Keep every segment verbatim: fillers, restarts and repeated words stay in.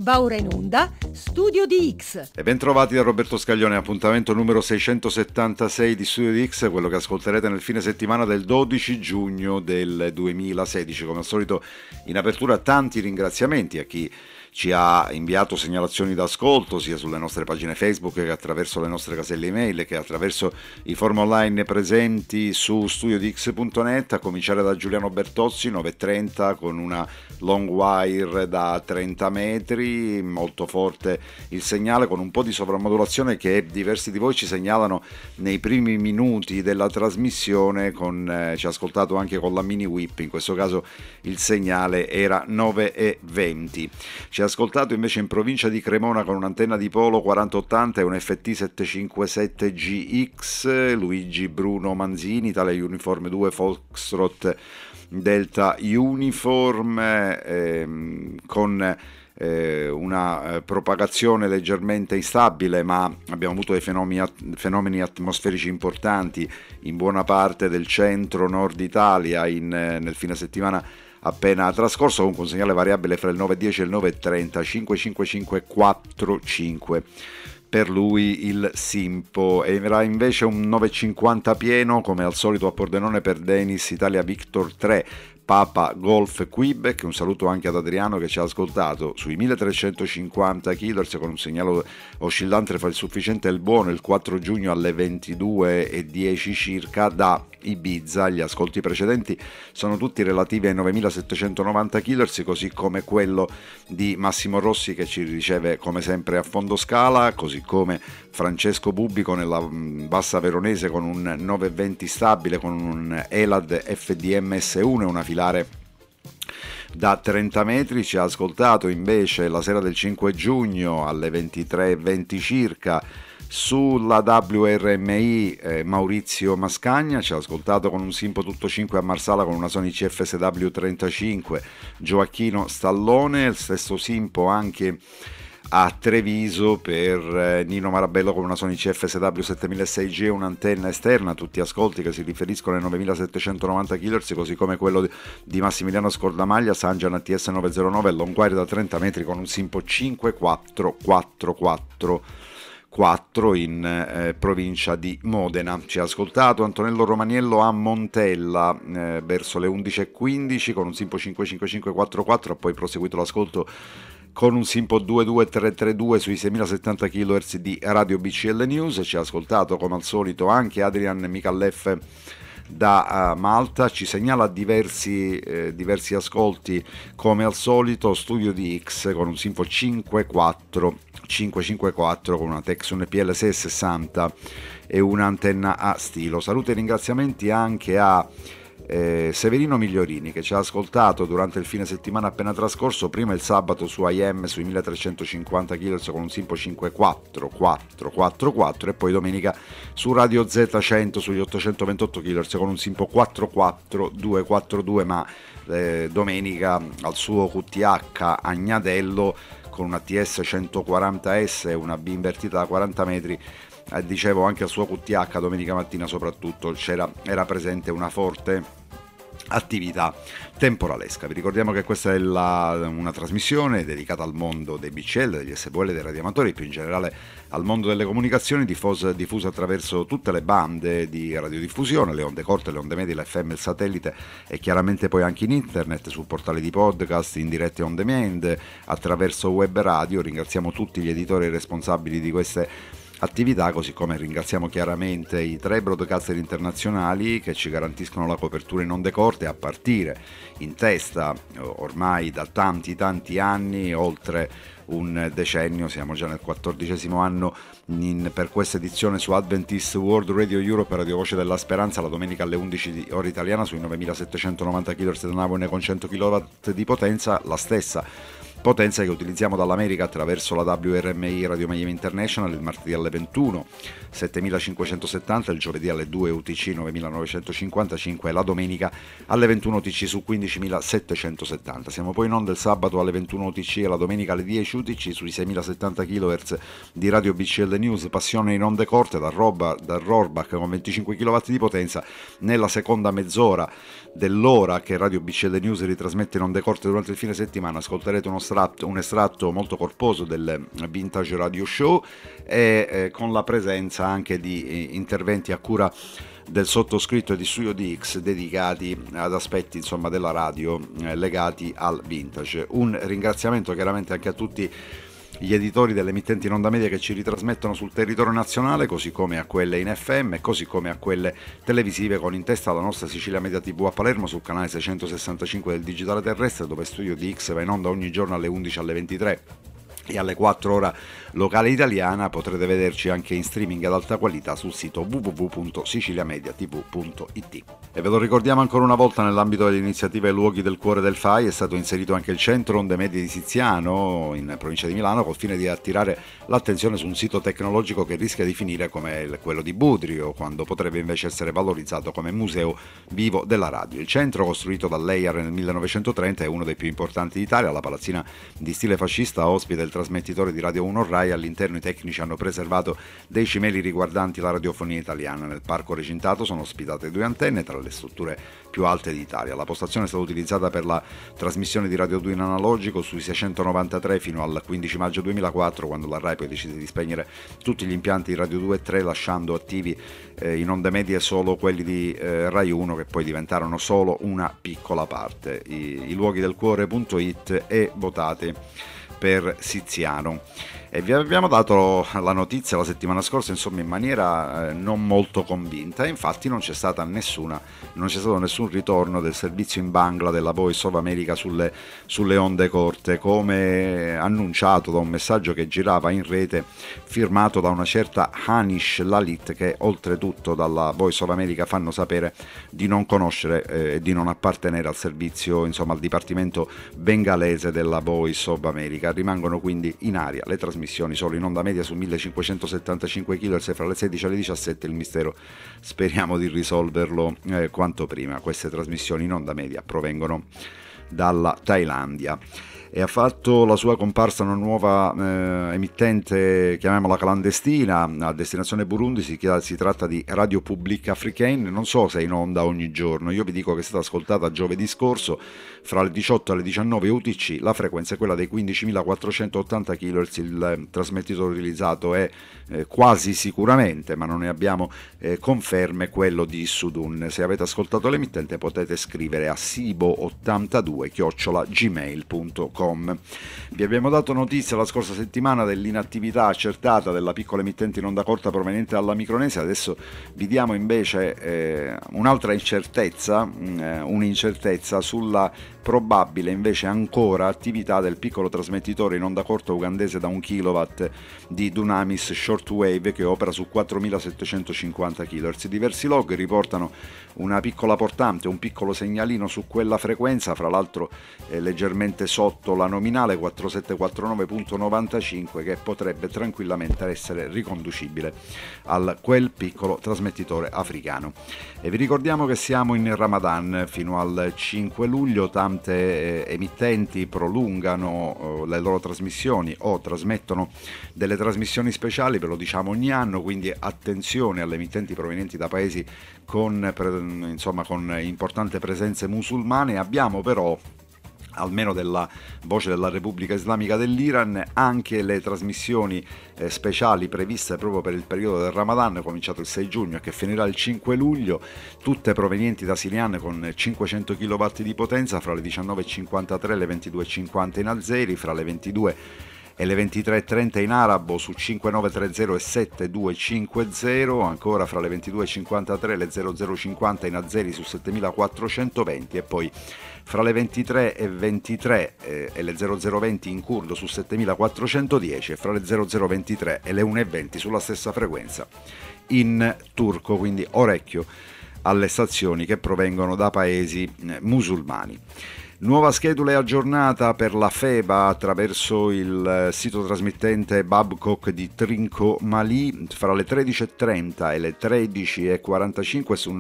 Va ora in onda Studio di X. E ben trovati da Roberto Scaglione, appuntamento numero seicentosettantasei di Studio di X, quello che ascolterete nel fine settimana del dodici giugno del duemilasedici. Come al solito in apertura tanti ringraziamenti a chi ci ha inviato segnalazioni d'ascolto sia sulle nostre pagine Facebook che attraverso le nostre caselle email che attraverso i forum online presenti su studio di x punto net, a cominciare da Giuliano Bertozzi, nove e trenta, con una long wire da trenta metri, molto forte il segnale con un po' di sovrammodulazione che diversi di voi ci segnalano nei primi minuti della trasmissione, con, eh, ci ha ascoltato anche con la mini whip, in questo caso il segnale era nove e venti. Ci ha ascoltato invece in provincia di Cremona con un'antenna di polo quaranta ottanta e un F T settecentocinquantasette G X, Luigi Bruno Manzini, Italia Uniform due Foxtrot Delta Uniform, ehm, con eh, una eh, propagazione leggermente instabile, ma abbiamo avuto dei fenomeni, at- fenomeni atmosferici importanti in buona parte del centro-nord Italia in, eh, nel fine settimana appena trascorso, comunque un segnale variabile fra il nove e dieci e il nove e trenta, cinque cinque cinque quattro cinque. Per lui il Simpo. Era invece un nove e cinquanta pieno, come al solito a Pordenone per Denis Italia Victor tre Papa Golf Quebec. Un saluto anche ad Adriano che ci ha ascoltato sui milletrecentocinquanta kHz con un segnale oscillante fra il sufficiente e il buono il quattro giugno alle ventidue e dieci circa da Ibiza. Gli ascolti precedenti sono tutti relativi ai novemilasettecentonovanta kHz, così come quello di Massimo Rossi che ci riceve come sempre a fondo scala, così come Francesco Bubico nella bassa veronese con un nove e venti stabile con un Elad F D M S uno e una filare da trenta metri. Ci ha ascoltato invece la sera del cinque giugno alle ventitré e venti circa sulla W R M I eh, Maurizio Mascagna. Ci ha ascoltato con un Simpo tutto cinque a Marsala con una Sony C F S W trentacinque Gioacchino Stallone, il stesso Simpo anche a Treviso per eh, Nino Marabello con una Sony C F S W settemilasei G e un'antenna esterna, tutti ascolti che si riferiscono ai novemilasettecentonovanta kHz, così come quello di Massimiliano Scordamaglia, Sangian A T S novecentonove, long wire da trenta metri con un Simpo cinque quattro quattro quattro quattro in eh, provincia di Modena. Ci ha ascoltato Antonello Romaniello a Montella eh, verso le undici e quindici con un Simpo cinque cinque cinque quattro quattro, ha poi proseguito l'ascolto con un Simpo due due tre tre due sui seimilasettanta kHz di Radio B C L News. Ci ha ascoltato come al solito anche Adrian Micallef da uh, Malta, ci segnala diversi, eh, diversi ascolti come al solito. Studio di X con un Simpo cinque quattro cinque cinque quattro con una Texun P L sei sessanta e un'antenna a stilo. Saluti e ringraziamenti anche a Eh, Severino Migliorini che ci ha ascoltato durante il fine settimana appena trascorso, prima il sabato su I M sui milletrecentocinquanta kHz con un Simpo cinque quattro quattro quattro quattro e poi domenica su Radio Z cento sugli ottocentoventotto kHz con un Simpo quattro quattro due quattro due, ma eh, domenica al suo Q T H Agnadello con una T S centoquaranta S e una B invertita da quaranta metri. Eh, dicevo anche al suo Q T H domenica mattina soprattutto c'era, era presente una forte attività temporalesca. Vi ricordiamo che questa è la, una trasmissione dedicata al mondo dei B C L, degli S V L, dei radioamatori, più in generale al mondo delle comunicazioni, diffusa, diffusa attraverso tutte le bande di radiodiffusione, le onde corte, le onde medie, l'F M, il satellite e chiaramente poi anche in internet, su portali di podcast, in dirette on demand, attraverso web radio. Ringraziamo tutti gli editori responsabili di queste attività, così come ringraziamo chiaramente i tre broadcaster internazionali che ci garantiscono la copertura in onde corte, a partire in testa ormai da tanti tanti anni, oltre un decennio, siamo già nel quattordicesimo anno in, per questa edizione su Adventist World Radio Europe, Radio Voce della Speranza, la domenica alle undici di ora italiana sui novemilasettecentonovanta kHz da Navone con cento chilowatt di potenza, la stessa potenza che utilizziamo dall'America attraverso la W R M I Radio Miami International il martedì alle ventuno, settemilacinquecentosettanta, il giovedì alle due U T C novemilanovecentocinquantacinque e la domenica alle ventuno U T C su quindicimilasettecentosettanta. Siamo poi in onda il sabato alle ventuno U T C e la domenica alle dieci U T C sui seimilasettanta kHz di Radio B C L News, passione in onde corte da, Roba, da Rohrbach con venticinque chilowatt di potenza. Nella seconda mezz'ora dell'ora che Radio B C L News ritrasmette in onde corte durante il fine settimana ascolterete uno straordinario estratto, un estratto molto corposo del Vintage Radio Show e eh, con la presenza anche di eh, interventi a cura del sottoscritto e di Studio D X dedicati ad aspetti insomma della radio eh, legati al vintage. Un ringraziamento chiaramente anche a tutti gli editori delle emittenti in onda media che ci ritrasmettono sul territorio nazionale, così come a quelle in F M, così come a quelle televisive, con in testa la nostra Sicilia Media T V a Palermo sul canale seicentosessantacinque del digitale terrestre, dove Studio D X va in onda ogni giorno alle undici alle ventitré e alle quattro ora locale italiana. Potrete vederci anche in streaming ad alta qualità sul sito w w w punto siciliamediatv punto i t. E ve lo ricordiamo ancora una volta, nell'ambito dell'iniziativa I Luoghi del Cuore del F A I è stato inserito anche il centro onde medie di Siziano in provincia di Milano, col fine di attirare l'attenzione su un sito tecnologico che rischia di finire come quello di Budrio, quando potrebbe invece essere valorizzato come museo vivo della radio. Il centro, costruito dall'E I A R nel millenovecentotrenta, è uno dei più importanti d'Italia. La palazzina di stile fascista ospita il trasmettitore di Radio uno Rai. All'interno i tecnici hanno preservato dei cimeli riguardanti la radiofonia italiana. Nel parco recintato sono ospitate due antenne tra le strutture più alte d'Italia. La postazione è stata utilizzata per la trasmissione di Radio due in analogico sui seicentonovantatré fino al quindici maggio duemilaquattro, quando la Rai poi decise di spegnere tutti gli impianti di Radio due e tre, lasciando attivi eh, in onde medie solo quelli di eh, Rai uno, che poi diventarono solo una piccola parte. I, i luoghi del cuore punto it e votate per Siziano. E vi abbiamo dato la notizia la settimana scorsa, insomma, in maniera eh, non molto convinta, e infatti non c'è stata nessuna, non c'è stato nessun ritorno del servizio in Bangla della Voice of America sulle, sulle onde corte, come annunciato da un messaggio che girava in rete firmato da una certa Hanish Lalit, che oltretutto dalla Voice of America fanno sapere di non conoscere e eh, di non appartenere al servizio, insomma al dipartimento bengalese della Voice of America. Rimangono quindi in aria le trasmissioni solo in onda media su millecinquecentosettantacinque chilohertz fra le sedici e le diciassette. Il mistero speriamo di risolverlo eh, quanto prima. Queste trasmissioni in onda media provengono dalla Thailandia. E ha fatto la sua comparsa una nuova eh, emittente, chiamiamola clandestina, a destinazione Burundi. Si, si tratta di Radio Publique Africaine. Non so se è in onda ogni giorno, io vi dico che è stata ascoltata giovedì scorso fra le diciotto e le diciannove U T C. La frequenza è quella dei quindicimilaquattrocentottanta chilohertz. Il eh, trasmettitore utilizzato è eh, quasi sicuramente, ma non ne abbiamo eh, conferme, quello di Sudun. Se avete ascoltato l'emittente potete scrivere a sibo ottantadue chiocciola gmail punto com. Vi abbiamo dato notizia la scorsa settimana dell'inattività accertata della piccola emittente in onda corta proveniente dalla Micronesia. Adesso vi diamo invece eh, un'altra incertezza, eh, un'incertezza sulla probabile invece ancora attività del piccolo trasmettitore in onda corta ugandese da un kilowatt di Dunamis Shortwave, che opera su quattromilasettecentocinquanta chilohertz. Diversi log riportano una piccola portante, un piccolo segnalino su quella frequenza, fra l'altro eh, leggermente sotto la nominale quarantasettecentoquarantanove punto novantacinque, che potrebbe tranquillamente essere riconducibile a quel piccolo trasmettitore africano. E vi ricordiamo che siamo in Ramadan fino al cinque luglio. Tante eh, emittenti prolungano eh, le loro trasmissioni o trasmettono delle trasmissioni speciali, ve lo diciamo ogni anno, quindi attenzione alle emittenti provenienti da paesi con, insomma, con importanti presenze musulmane. Abbiamo però, almeno della voce della Repubblica Islamica dell'Iran, anche le trasmissioni eh, speciali previste proprio per il periodo del Ramadan, cominciato il sei giugno e che finirà il cinque luglio, tutte provenienti da Sirian con cinquecento chilowatt di potenza fra le diciannove e cinquantatré e le ventidue e cinquanta in Azeri, fra le ventidue e le ventitré e trenta in arabo su cinquemilanovecentotrenta e settantaduecentocinquanta, ancora fra le ventidue e cinquantatré e le zero zero cinquanta in azeri su settemilaquattrocentoventi, e poi fra le ventitré e ventitré eh, e le zero zero venti in curdo su settemilaquattrocentodieci, e fra le zero zero ventitré e le uno e venti sulla stessa frequenza in turco. Quindi orecchio alle stazioni che provengono da paesi eh, musulmani. Nuova schedula e aggiornata per la FEBA attraverso il sito trasmittente Babcock di Trincomalee fra le tredici e trenta e le tredici e quarantacinque su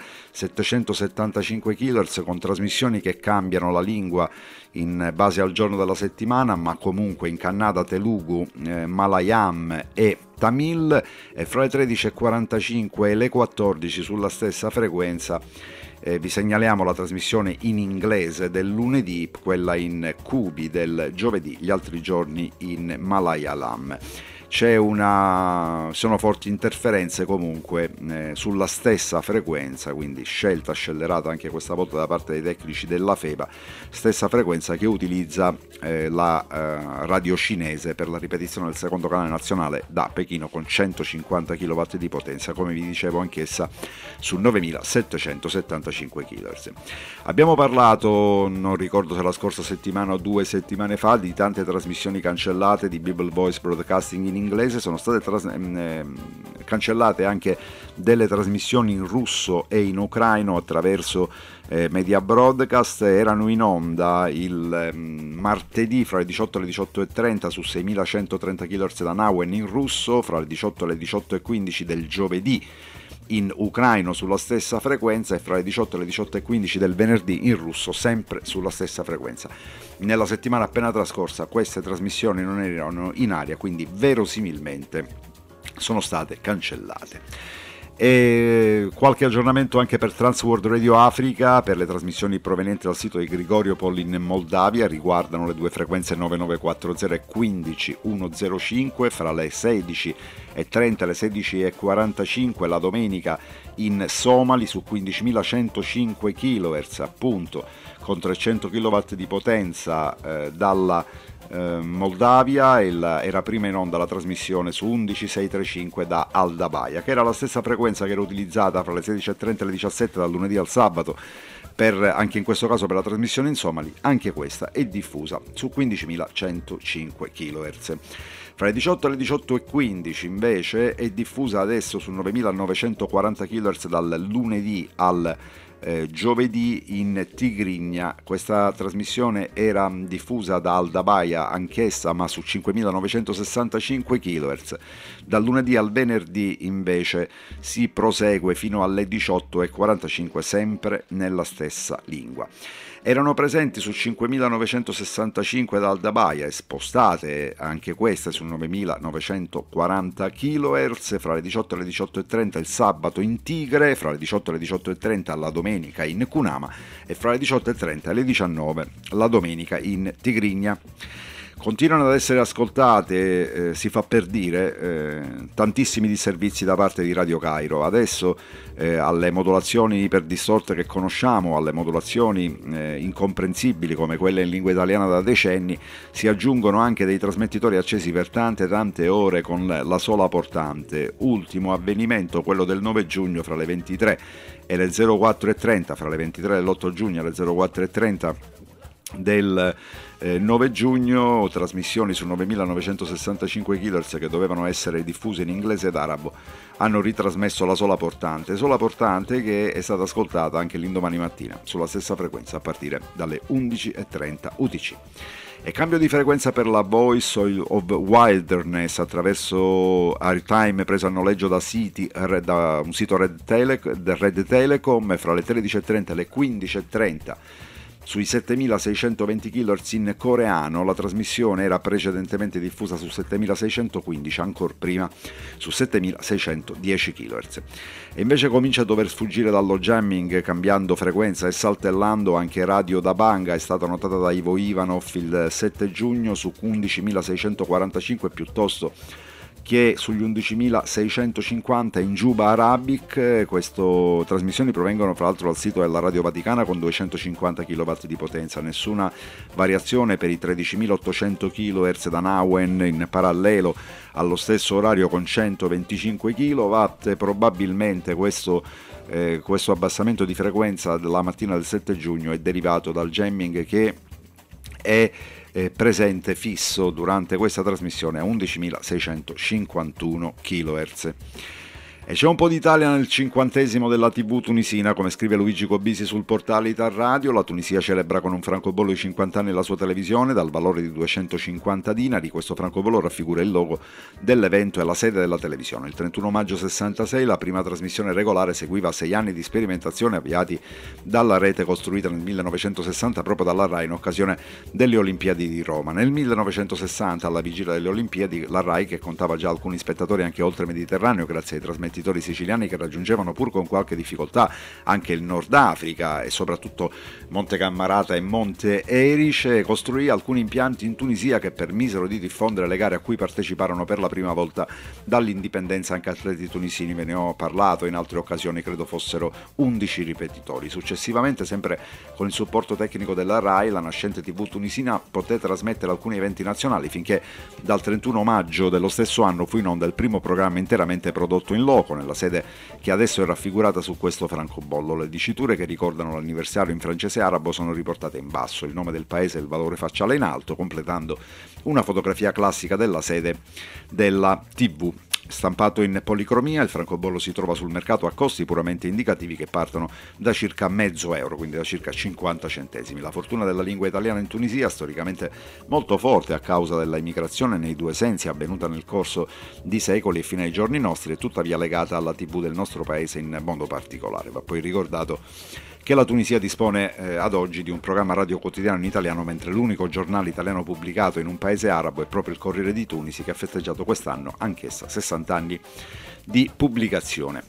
novemilasettecentosettantacinque chilohertz, con trasmissioni che cambiano la lingua in base al giorno della settimana, ma comunque in Kannada, Telugu, eh, Malayam e Tamil, e fra le tredici e quarantacinque e le quattordici sulla stessa frequenza eh, vi segnaliamo la trasmissione in inglese del lunedì, quella in Kubi del giovedì, gli altri giorni in Malayalam. C'è una, sono forti interferenze comunque eh, sulla stessa frequenza, quindi scelta scellerata anche questa volta da parte dei tecnici della FEBA, stessa frequenza che utilizza eh, la eh, radio cinese per la ripetizione del secondo canale nazionale da Pechino con centocinquanta chilowatt di potenza, come vi dicevo anch'essa su novemilasettecentosettantacinque chilohertz. Abbiamo parlato, non ricordo se la scorsa settimana o due settimane fa, di tante trasmissioni cancellate di Bible Voice Broadcasting in inglese. Sono state tras- eh, cancellate anche delle trasmissioni in russo e in ucraino attraverso eh, Media Broadcast. Erano in onda il eh, martedì fra le diciotto e le diciotto e trenta su seimilacentotrenta chilohertz da Nauen in russo, fra le diciotto e le diciotto e quindici del giovedì in ucraino sulla stessa frequenza, e fra le diciotto e le diciotto e quindici del venerdì in russo sempre sulla stessa frequenza. Nella settimana appena trascorsa queste trasmissioni non erano in aria, quindi verosimilmente sono state cancellate. E qualche aggiornamento anche per Transworld Radio Africa, per le trasmissioni provenienti dal sito di Grigoriopol in Moldavia, riguardano le due frequenze novantanove quaranta e quindici centocinque fra le sedici e trenta e le sedici e quarantacinque la domenica in Somali su quindicimilacentocinque chilohertz, appunto con trecento chilowatt di potenza eh, dalla eh, Moldavia. Il, era prima in onda la trasmissione su undiciseicentotrentacinque da Aldabaia, che era la stessa frequenza che era utilizzata fra le sedici e trenta e le diciassette dal lunedì al sabato, per, anche in questo caso per la trasmissione in Somali. Anche questa è diffusa su quindicimilacentocinque chilohertz. Fra le diciotto e le diciotto e quindici invece è diffusa adesso su novemilanovecentoquaranta chilohertz dal lunedì al eh, giovedì in Tigrinya. Questa trasmissione era diffusa da Aldabaia anch'essa, ma su cinquemilanovecentosessantacinque chilohertz. Dal lunedì al venerdì invece si prosegue fino alle diciotto e quarantacinque sempre nella stessa lingua. Erano presenti su cinquemilanovecentosessantacinque da Aldabaia e spostate anche queste su novemilanovecentoquaranta chilohertz fra le diciotto e le diciotto e trenta il sabato in Tigre, fra le diciotto e le diciotto e trenta la domenica in Kunama e fra le diciotto e trenta e le diciannove la domenica in Tigrinya. Continuano ad essere ascoltate, eh, si fa per dire, eh, tantissimi disservizi da parte di Radio Cairo. Adesso eh, alle modulazioni iperdistorte che conosciamo, alle modulazioni eh, incomprensibili come quelle in lingua italiana da decenni, si aggiungono anche dei trasmettitori accesi per tante tante ore con la sola portante. Ultimo avvenimento, quello del nove giugno fra le ventitré e le zero quattro e trenta, fra le ventitré dell'otto giugno e le zero quattro e trenta del eh, nove giugno, trasmissioni su novemilanovecentosessantacinque chilohertz che dovevano essere diffuse in inglese ed arabo hanno ritrasmesso la sola portante, sola portante che è stata ascoltata anche l'indomani mattina sulla stessa frequenza a partire dalle undici e trenta U T C. E cambio di frequenza per la Voice of Wilderness attraverso airtime preso a noleggio da, siti, da un sito Red, Tele, Red Telecom fra le tredici e trenta e le quindici e trenta sui settemilaseicentoventi chilohertz in coreano. La trasmissione era precedentemente diffusa su settemilaseicentoquindici, ancora prima su settemilaseicentodieci chilohertz. E invece comincia a dover sfuggire dallo jamming cambiando frequenza e saltellando anche Radio da Banga. È stata notata da Ivo Ivanov il sette giugno su undicimilaseicentoquarantacinque piuttosto che sugli undicimilaseicentocinquanta in Juba Arabic. Queste trasmissioni provengono fra l'altro dal sito della Radio Vaticana con duecentocinquanta chilowatt di potenza, nessuna variazione per i tredicimilaottocento chilohertz da Nauen in parallelo allo stesso orario con centoventicinque chilowatt. Probabilmente questo, eh, questo abbassamento di frequenza della mattina del sette giugno è derivato dal jamming che è Eh, presente fisso durante questa trasmissione a undicimilaseicentocinquantuno chilohertz. E c'è un po' d'Italia nel cinquantesimo della tivù tunisina, come scrive Luigi Cobisi sul portale Ital Radio. La Tunisia celebra con un francobollo di cinquanta anni la sua televisione dal valore di duecentocinquanta dinari. Questo francobollo raffigura il logo dell'evento e la sede della televisione. Il trentuno maggio sessantasei la prima trasmissione regolare seguiva sei anni di sperimentazione avviati dalla rete costruita nel millenovecentosessanta proprio dalla RAI in occasione delle Olimpiadi di Roma. Nel millenovecentosessanta, alla vigilia delle Olimpiadi, la RAI, che contava già alcuni spettatori anche oltre Mediterraneo grazie ai trasmettitori siciliani che raggiungevano pur con qualche difficoltà anche il Nord Africa e soprattutto Monte Cammarata e Monte Erice, costruì alcuni impianti in Tunisia che permisero di diffondere le gare a cui parteciparono per la prima volta dall'indipendenza anche atleti tunisini. Ve ne ho parlato in altre occasioni, credo fossero undici ripetitori. Successivamente, sempre con il supporto tecnico della RAI, la nascente tivù tunisina poté trasmettere alcuni eventi nazionali finché dal trentuno maggio dello stesso anno fu in onda il primo programma interamente prodotto in loco nella sede che adesso è raffigurata su questo francobollo. Le diciture che ricordano l'anniversario in francese e arabo sono riportate in basso, il nome del paese e il valore facciale in alto, completando una fotografia classica della sede della tivù. Stampato in policromia, il francobollo si trova sul mercato a costi puramente indicativi che partono da circa mezzo euro, quindi da circa cinquanta centesimi. La fortuna della lingua italiana in Tunisia, storicamente molto forte a causa della immigrazione nei due sensi avvenuta nel corso di secoli e fino ai giorni nostri, è tuttavia legata alla tivù del nostro paese in modo particolare. Va poi ricordato che la Tunisia dispone eh, ad oggi di un programma radio quotidiano in italiano, mentre l'unico giornale italiano pubblicato in un paese arabo è proprio il Corriere di Tunisi, che ha festeggiato quest'anno anch'essa sessanta anni di pubblicazione.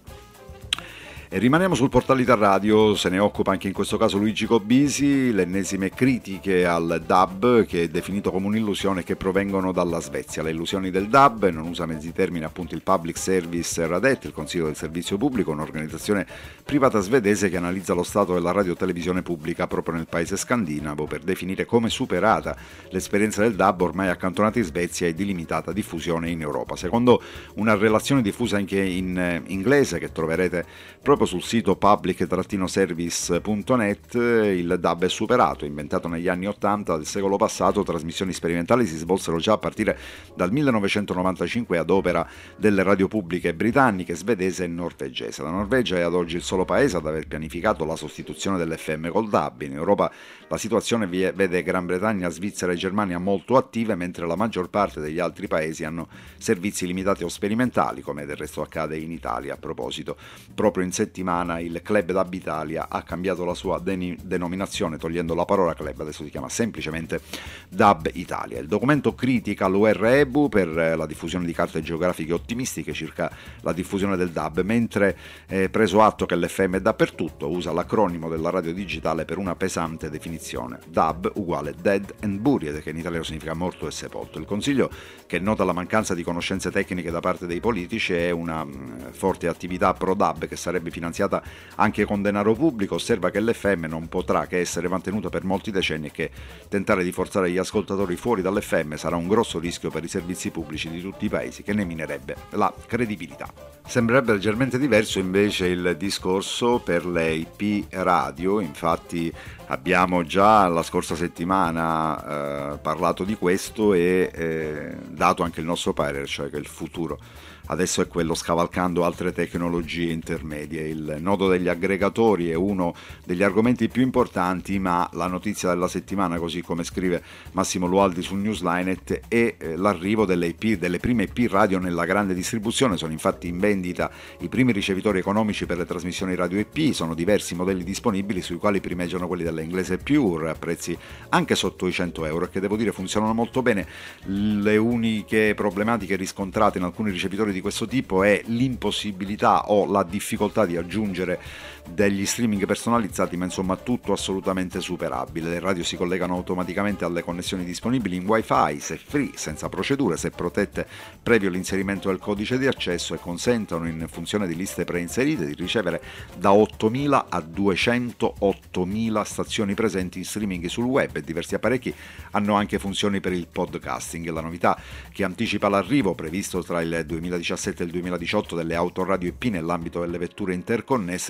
E rimaniamo sul portale Ital Radio, se ne occupa anche in questo caso Luigi Cobisi, le ennesime critiche al D A B, che è definito come un'illusione, che provengono dalla Svezia. Le illusioni del D A B, non usa mezzi termini, appunto il Public Service Radet, il Consiglio del Servizio Pubblico, un'organizzazione privata svedese che analizza lo stato della radiotelevisione pubblica proprio nel paese scandinavo per definire come superata l'esperienza del D A B ormai accantonata in Svezia e di limitata diffusione in Europa. Secondo una relazione diffusa anche in inglese che troverete proprio sul sito public service punto net, il D A B è superato. Inventato negli anni ottanta del secolo passato, trasmissioni sperimentali si svolsero già a partire dal millenovecentonovantacinque ad opera delle radio pubbliche britanniche, svedese e norvegese. La Norvegia è ad oggi il solo paese ad aver pianificato la sostituzione dell'F M col D A B. In Europa la situazione vede Gran Bretagna, Svizzera e Germania molto attive, mentre la maggior parte degli altri paesi hanno servizi limitati o sperimentali, come del resto accade in Italia. A proposito, proprio in settimana il Club D A B Italia ha cambiato la sua den- denominazione, togliendo la parola club, adesso si chiama semplicemente D A B Italia. Il documento critica l'U R E B U per la diffusione di carte geografiche ottimistiche circa la diffusione del D A B, mentre è preso atto che l'F M è dappertutto, usa l'acronimo della radio digitale per una pesante definizione: D A B uguale Dead and Buried, che in italiano significa morto e sepolto. Il Consiglio, che nota la mancanza di conoscenze tecniche da parte dei politici e una mh, forte attività pro D A B che sarebbe finanziata anche con denaro pubblico, osserva che l'F M non potrà che essere mantenuta per molti decenni e che tentare di forzare gli ascoltatori fuori dall'F M sarà un grosso rischio per i servizi pubblici di tutti i paesi, che ne minerebbe la credibilità. Sembrerebbe leggermente diverso invece il discorso per le I P radio. Infatti abbiamo già la scorsa settimana eh, parlato di questo e eh, dato anche il nostro parere, cioè che il futuro adesso è quello scavalcando altre tecnologie intermedie. Il nodo degli aggregatori è uno degli argomenti più importanti, ma la notizia della settimana, così come scrive Massimo Lualdi sul Newslinet, è eh, l'arrivo delle I P, delle prime I P radio nella grande distribuzione. Sono infatti in vendita i primi ricevitori economici per le trasmissioni radio I P, sono diversi modelli disponibili, sui quali primeggiano quelli della Inglese Pure a prezzi anche sotto i cento euro, e che devo dire funzionano molto bene. Le uniche problematiche riscontrate in alcuni ricevitori di questo tipo è l'impossibilità o la difficoltà di aggiungere degli streaming personalizzati, ma insomma tutto assolutamente superabile. Le radio si collegano automaticamente alle connessioni disponibili in wifi, se free, senza procedure, se protette previo l'inserimento del codice di accesso, e consentono, in funzione di liste preinserite, di ricevere da ottomila a duecentoottomila stazioni presenti in streaming sul web, e diversi apparecchi hanno anche funzioni per il podcasting. La novità, che anticipa l'arrivo previsto tra il duemiladiciassette e il duemiladiciotto delle autoradio I P nell'ambito delle vetture interconnesse, sta portando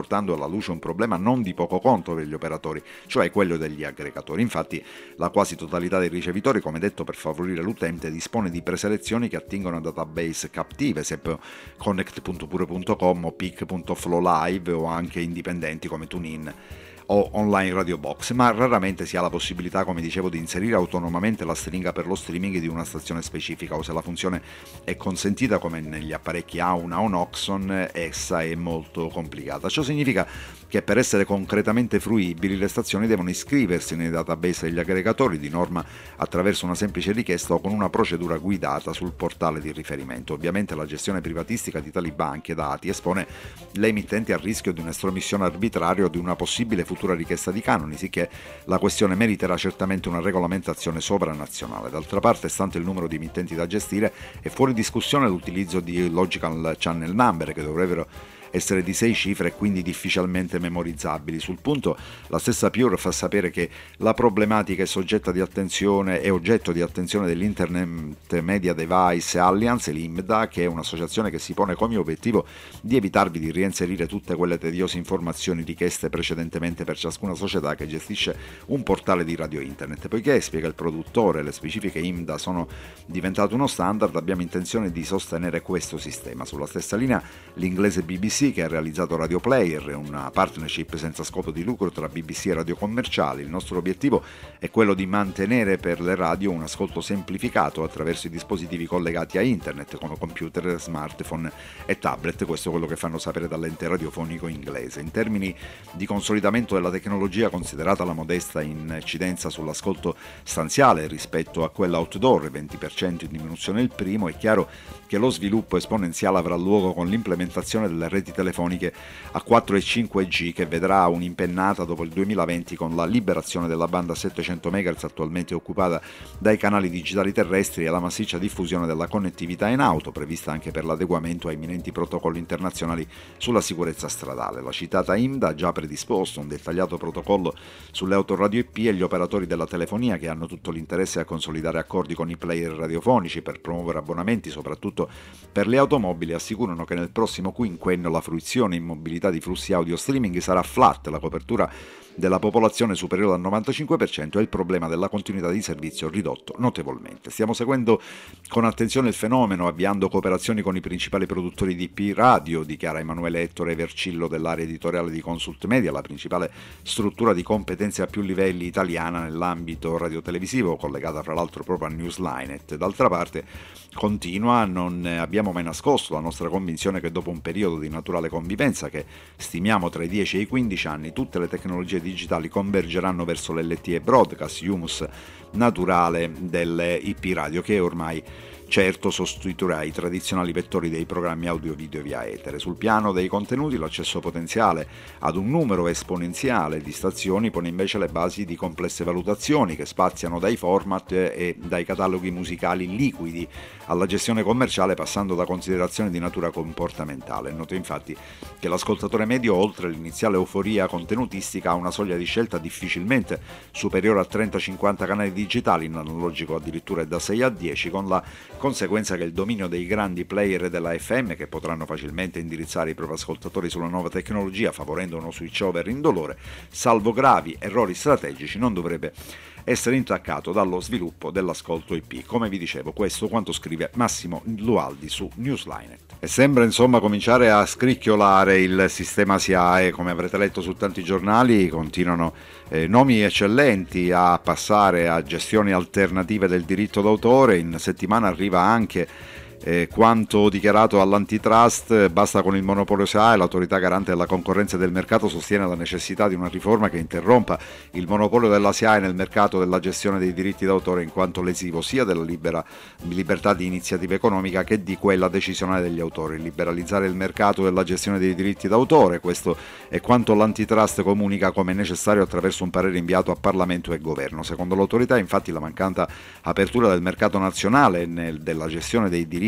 portando alla luce un problema non di poco conto per gli operatori, cioè quello degli aggregatori. Infatti la quasi totalità dei ricevitori, come detto, per favorire l'utente dispone di preselezioni che attingono a database captive, esempio connect punto pure punto com o pic punto flow live, o anche indipendenti come TuneIn o online Radio Box, ma raramente si ha la possibilità, come dicevo, di inserire autonomamente la stringa per lo streaming di una stazione specifica, o se la funzione è consentita come negli apparecchi Auna o Noxon, essa è molto complicata. Ciò significa che per essere concretamente fruibili le stazioni devono iscriversi nei database degli aggregatori, di norma attraverso una semplice richiesta o con una procedura guidata sul portale di riferimento. Ovviamente la gestione privatistica di tali banche dati espone le emittenti al rischio di un'estromissione arbitraria o di una possibile futura richiesta di canoni, sicché la questione meriterà certamente una regolamentazione sovranazionale. D'altra parte, stante il numero di emittenti da gestire, è fuori discussione l'utilizzo di logical channel number, che dovrebbero essere di sei cifre e quindi difficilmente memorizzabili. Sul punto la stessa Pure fa sapere che la problematica è soggetta di attenzione è oggetto di attenzione dell'Internet Media Device Alliance, l'I M D A, che è un'associazione che si pone come obiettivo di evitarvi di reinserire tutte quelle tediose informazioni richieste precedentemente per ciascuna società che gestisce un portale di radio internet. Poiché, spiega il produttore, le specifiche I M D A sono diventate uno standard, abbiamo intenzione di sostenere questo sistema. Sulla stessa linea l'inglese B B C, che ha realizzato Radio Player, una partnership senza scopo di lucro tra B B C e radio commerciali. Il nostro obiettivo è quello di mantenere per le radio un ascolto semplificato attraverso i dispositivi collegati a internet come computer, smartphone e tablet. Questo è quello che fanno sapere dall'ente radiofonico inglese. In termini di consolidamento della tecnologia, considerata la modesta incidenza sull'ascolto stanziale rispetto a quella outdoor, venti per cento in diminuzione il primo, è chiaro che lo sviluppo esponenziale avrà luogo con l'implementazione delle reti telefoniche a quattro e cinque G, che vedrà un'impennata dopo il duemilaventi con la liberazione della banda settecento megahertz attualmente occupata dai canali digitali terrestri e la massiccia diffusione della connettività in auto, prevista anche per l'adeguamento ai imminenti protocolli internazionali sulla sicurezza stradale. La citata I M D A ha già predisposto un dettagliato protocollo sulle autoradio I P e gli operatori della telefonia, che hanno tutto l'interesse a consolidare accordi con i player radiofonici per promuovere abbonamenti, soprattutto per le automobili, assicurano che nel prossimo quinquennio la fruizione in mobilità di flussi audio streaming sarà flat, la copertura della popolazione superiore al novantacinque per cento e il problema della continuità di servizio ridotto notevolmente. Stiamo seguendo con attenzione il fenomeno, avviando cooperazioni con i principali produttori di I P radio, dichiara Emanuele Ettore Vercillo dell'area editoriale di Consult Media, la principale struttura di competenze a più livelli italiana nell'ambito radiotelevisivo, collegata fra l'altro proprio a Newslinet. D'altra parte, continua, non abbiamo mai nascosto la nostra convinzione che dopo un periodo di naturale convivenza, che stimiamo tra i dieci e i quindici anni, tutte le tecnologie digitali convergeranno verso l'L T E broadcast, humus naturale delle I P radio, che ormai certo sostituirà i tradizionali vettori dei programmi audio-video via etere. Sul piano dei contenuti, l'accesso potenziale ad un numero esponenziale di stazioni pone invece le basi di complesse valutazioni che spaziano dai format e dai cataloghi musicali liquidi alla gestione commerciale, passando da considerazioni di natura comportamentale. È noto infatti che l'ascoltatore medio, oltre l'iniziale euforia contenutistica, ha una soglia di scelta difficilmente superiore a trenta cinquanta canali digitali, in analogico addirittura da sei a dieci, con la conseguenza che il dominio dei grandi player della F M, che potranno facilmente indirizzare i propri ascoltatori sulla nuova tecnologia favorendo uno switch over indolore, salvo gravi errori strategici, non dovrebbe essere intaccato dallo sviluppo dell'ascolto I P. Come vi dicevo, questo quanto scrive Massimo Lualdi su Newslinet. E sembra insomma cominciare a scricchiolare il sistema S I A E, come avrete letto su tanti giornali, continuano eh, nomi eccellenti a passare a gestioni alternative del diritto d'autore. In settimana arriva anche Eh, quanto dichiarato all'antitrust. Basta con il monopolio S I A E, l'autorità garante della concorrenza e del mercato sostiene la necessità di una riforma che interrompa il monopolio della S I A E nel mercato della gestione dei diritti d'autore, in quanto lesivo sia della libera, libertà di iniziativa economica che di quella decisionale degli autori. Liberalizzare il mercato della gestione dei diritti d'autore, questo è quanto l'antitrust comunica come necessario attraverso un parere inviato a Parlamento e Governo. Secondo l'autorità, infatti, la mancata apertura del mercato nazionale nel, della gestione dei diritti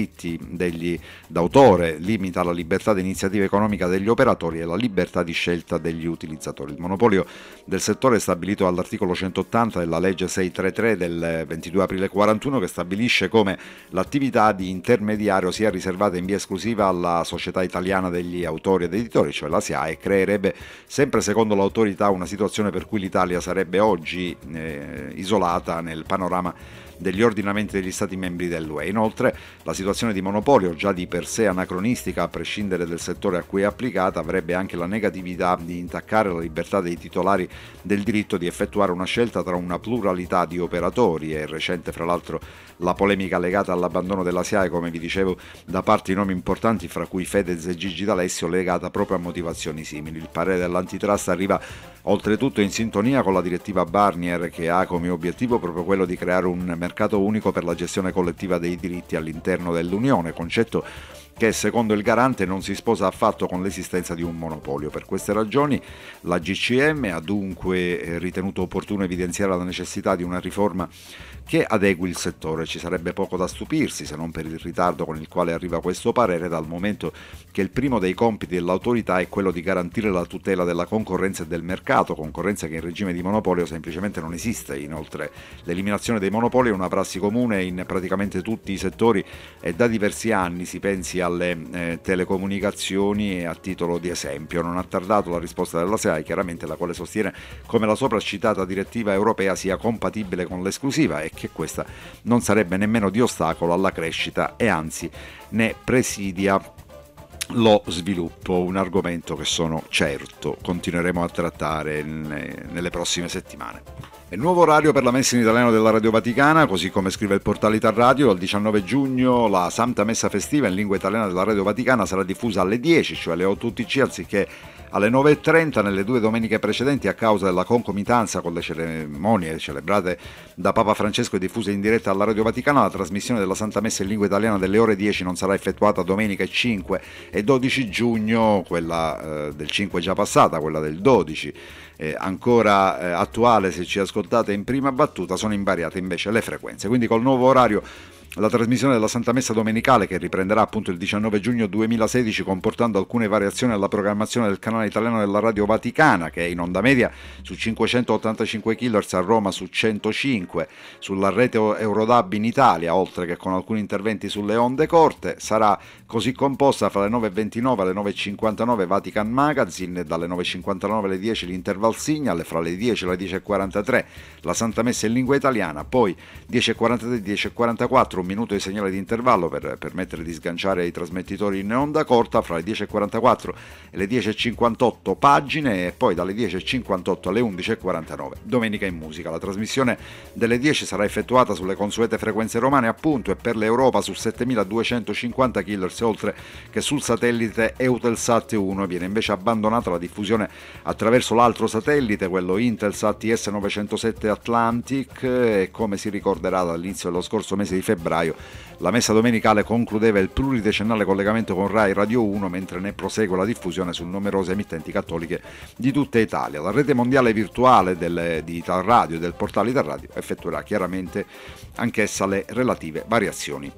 diritti degli d'autore, limita la libertà di iniziativa economica degli operatori e la libertà di scelta degli utilizzatori. Il monopolio del settore è stabilito dall'articolo centottanta della legge seicentotrentatré del ventidue aprile quarantuno, che stabilisce come l'attività di intermediario sia riservata in via esclusiva alla Società Italiana degli Autori ed Editori, cioè la S I A E, e creerebbe, sempre secondo l'autorità, una situazione per cui l'Italia sarebbe oggi eh, isolata nel panorama degli ordinamenti degli Stati membri dell'U E. Inoltre, la situazione di monopolio, già di per sé anacronistica a prescindere dal settore a cui è applicata, avrebbe anche la negatività di intaccare la libertà dei titolari del diritto di effettuare una scelta tra una pluralità di operatori. È recente, fra l'altro, la polemica legata all'abbandono della S I A E, come vi dicevo, da parte di nomi importanti, fra cui Fedez e Gigi D'Alessio, legata proprio a motivazioni simili. Il parere dell'antitrust arriva oltretutto in sintonia con la direttiva Barnier, che ha come obiettivo proprio quello di creare un mercato unico per la gestione collettiva dei diritti all'interno dell'Unione, concetto che secondo il garante non si sposa affatto con l'esistenza di un monopolio. Per queste ragioni la G C M ha dunque ritenuto opportuno evidenziare la necessità di una riforma che adegui il settore. Ci sarebbe poco da stupirsi, se non per il ritardo con il quale arriva questo parere, dal momento che il primo dei compiti dell'autorità è quello di garantire la tutela della concorrenza e del mercato, concorrenza che in regime di monopolio semplicemente non esiste. Inoltre, l'eliminazione dei monopoli è una prassi comune in praticamente tutti i settori e da diversi anni. Si pensi alle eh, telecomunicazioni e, a titolo di esempio, non ha tardato la risposta della S I A E, chiaramente, la quale sostiene come la sopra citata direttiva europea sia compatibile con l'esclusiva e che questa non sarebbe nemmeno di ostacolo alla crescita e anzi ne presidia lo sviluppo, un argomento che sono certo continueremo a trattare nelle prossime settimane. Il nuovo orario per la messa in italiano della Radio Vaticana, così come scrive il portale Ital Radio, dal diciannove giugno la Santa Messa festiva in lingua italiana della Radio Vaticana sarà diffusa alle dieci, cioè alle otto U T C, anziché alle nove e trenta nelle due domeniche precedenti, a causa della concomitanza con le cerimonie celebrate da Papa Francesco e diffuse in diretta alla Radio Vaticana. La trasmissione della Santa Messa in lingua italiana delle ore dieci non sarà effettuata domenica cinque e dodici giugno, quella eh, del cinque è già passata, quella del dodici eh, ancora eh, attuale. Se ci ascoltate in prima battuta, sono invariate invece le frequenze, quindi col nuovo orario la trasmissione della Santa Messa domenicale, che riprenderà appunto il diciannove giugno duemilasedici, comportando alcune variazioni alla programmazione del canale italiano della Radio Vaticana, che è in onda media su cinquecentottantacinque chilohertz a Roma, su centocinque sulla rete Eurodab in Italia, oltre che con alcuni interventi sulle onde corte. Sarà così composta: fra le nove e ventinove alle nove e cinquantanove Vatican Magazine, dalle nove e cinquantanove alle dieci l'Interval Signal, fra le dieci e le dieci e quarantatré la Santa Messa in lingua italiana, poi dieci e quarantatré dieci e quarantaquattro un minuto di segnale di intervallo per permettere di sganciare i trasmettitori in onda corta, fra le dieci e quarantaquattro e le dieci e cinquantotto pagine, e poi dalle dieci e cinquantotto alle undici e quarantanove Domenica in musica. La trasmissione delle dieci sarà effettuata sulle consuete frequenze romane, appunto, e per l'Europa su settemiladuecentocinquanta chilohertz, oltre che sul satellite Eutelsat uno. Viene invece abbandonata la diffusione attraverso l'altro satellite, quello Intelsat I S novecentosette Atlantic, e come si ricorderà dall'inizio dello scorso mese di febbraio la messa domenicale concludeva il pluridecennale collegamento con Rai Radio uno, mentre ne prosegue la diffusione su numerose emittenti cattoliche di tutta Italia. La rete mondiale virtuale del, di Ital Radio e del portale Ital Radio effettuerà chiaramente anch'essa le relative variazioni.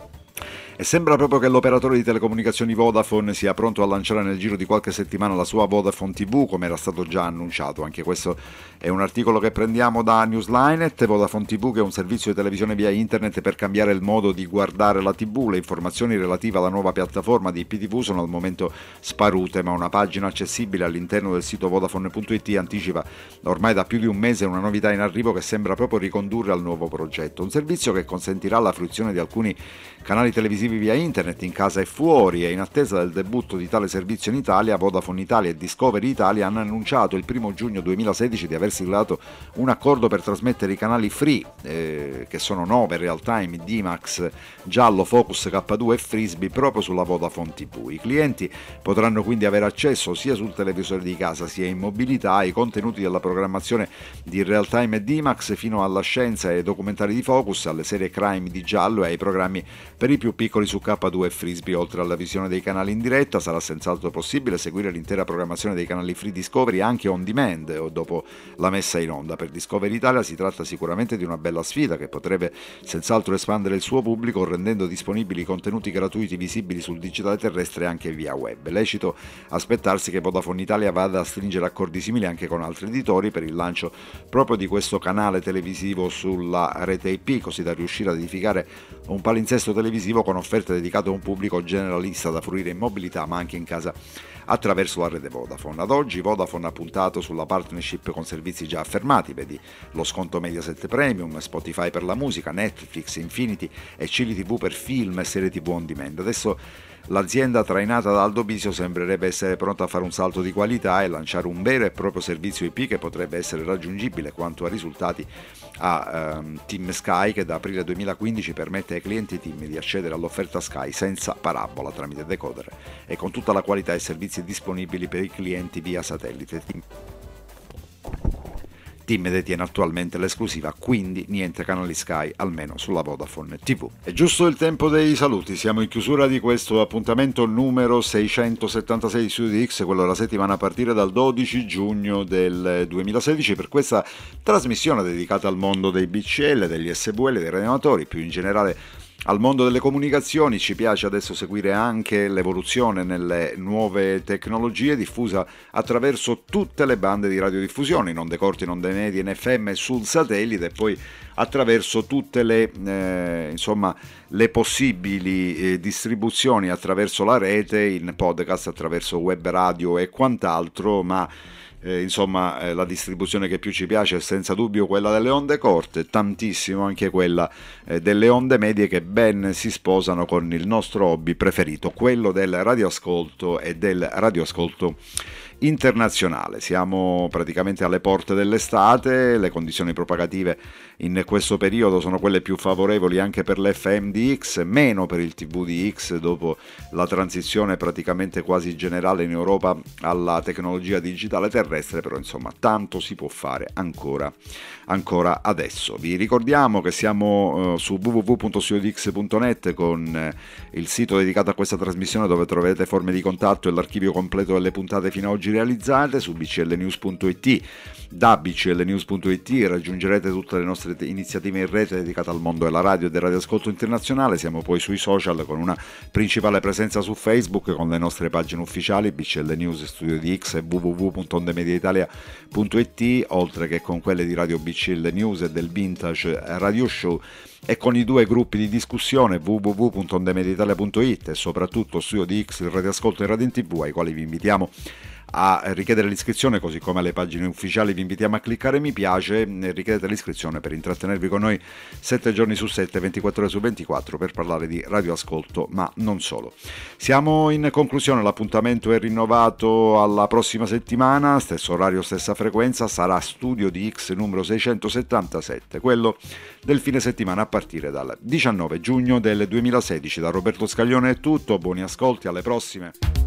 E sembra proprio che l'operatore di telecomunicazioni Vodafone sia pronto a lanciare nel giro di qualche settimana la sua Vodafone T V, come era stato già annunciato. Anche questo è un articolo che prendiamo da Newslinet. Vodafone T V, che è un servizio di televisione via internet per cambiare il modo di guardare la tivù. Le informazioni relative alla nuova piattaforma di I P T V sono al momento sparute, ma una pagina accessibile all'interno del sito Vodafone punto it anticipa ormai da più di un mese una novità in arrivo che sembra proprio ricondurre al nuovo progetto. Un servizio che consentirà la fruizione di alcuni canali televisivi via internet in casa e fuori, e in attesa del debutto di tale servizio in Italia, Vodafone Italia e Discovery Italia hanno annunciato il primo giugno duemilasedici di aver siglato un accordo per trasmettere i canali free, eh, che sono nove, Real Time, D Max, Giallo, Focus, K due e Frisbee, proprio sulla Vodafone T V. I clienti potranno quindi avere accesso sia sul televisore di casa sia in mobilità ai contenuti della programmazione di Real Time e D Max, fino alla scienza e ai documentari di Focus, alle serie crime di Giallo e ai programmi per i più piccoli piccoli su K due e Frisbee. Oltre alla visione dei canali in diretta, sarà senz'altro possibile seguire l'intera programmazione dei canali Free Discovery anche on demand o dopo la messa in onda. Per Discovery Italia si tratta sicuramente di una bella sfida che potrebbe senz'altro espandere il suo pubblico rendendo disponibili contenuti gratuiti visibili sul digitale terrestre anche via web. Lecito aspettarsi che Vodafone Italia vada a stringere accordi simili anche con altri editori per il lancio proprio di questo canale televisivo sulla rete I P, così da riuscire ad edificare un palinsesto televisivo con offerte dedicate a un pubblico generalista da fruire in mobilità ma anche in casa attraverso la rete Vodafone. Ad oggi Vodafone ha puntato sulla partnership con servizi già affermati, vedi lo sconto Mediaset Premium, Spotify per la musica, Netflix, Infinity e Cili tivù per film e serie tivù on demand. Adesso l'azienda trainata da Aldo Bisio sembrerebbe essere pronta a fare un salto di qualità e lanciare un vero e proprio servizio I P che potrebbe essere raggiungibile quanto a risultati a um, Team Sky, che da aprile duemilaquindici permette ai clienti Team di accedere all'offerta Sky senza parabola tramite decoder e con tutta la qualità e servizi disponibili per i clienti via satellite. Team Team detiene attualmente l'esclusiva, quindi niente canali Sky, almeno sulla Vodafone tivù. È giusto il tempo dei saluti, siamo in chiusura di questo appuntamento numero seicentosettantasei di Studio di X, quello della settimana a partire dal dodici giugno del duemilasedici, per questa trasmissione dedicata al mondo dei B C L, degli S V L, dei radioamatori, più in generale al mondo delle comunicazioni. Ci piace adesso seguire anche l'evoluzione nelle nuove tecnologie diffusa attraverso tutte le bande di radiodiffusione, in onde corte, in onde medie, in F M, sul satellite e poi attraverso tutte le, eh, insomma, le possibili eh, distribuzioni attraverso la rete, in podcast, attraverso web radio e quant'altro, ma Eh, insomma eh, la distribuzione che più ci piace è senza dubbio quella delle onde corte, tantissimo anche quella eh, delle onde medie, che ben si sposano con il nostro hobby preferito, quello del radioascolto e del radioascolto internazionale. Siamo praticamente alle porte dell'estate, le condizioni propagative in questo periodo sono quelle più favorevoli anche per l'F M di X, meno per il tivù di X dopo la transizione praticamente quasi generale in Europa alla tecnologia digitale terrestre, però insomma tanto si può fare ancora ancora adesso. Vi ricordiamo che siamo uh, su w w w punto studio di x punto net con uh, il sito dedicato a questa trasmissione, dove troverete forme di contatto e l'archivio completo delle puntate fino ad oggi realizzate. Su b c l news punto i t, da b c l news punto i t raggiungerete tutte le nostre iniziative in rete dedicate al mondo della radio e del radioascolto internazionale. Siamo poi sui social con una principale presenza su Facebook con le nostre pagine ufficiali B C L News, Studio di X e w w w punto ondemediaitalia punto i t, oltre che con quelle di Radio B C L News e del Vintage Radio Show, e con i due gruppi di discussione w w w punto ondemediaitalia punto i t e soprattutto Studio di X, il radioascolto e radio in tv, ai quali vi invitiamo a richiedere l'iscrizione, così come alle pagine ufficiali vi invitiamo a cliccare mi piace. Richiedete l'iscrizione per intrattenervi con noi sette giorni su sette, ventiquattro ore su ventiquattro, per parlare di radioascolto, ma non solo. Siamo in conclusione, l'appuntamento è rinnovato alla prossima settimana, stesso orario, stessa frequenza, sarà Studio di X numero seicentosettantasette, quello del fine settimana a partire dal diciannove giugno del duemilasedici. Da Roberto Scaglione è tutto, buoni ascolti, alle prossime.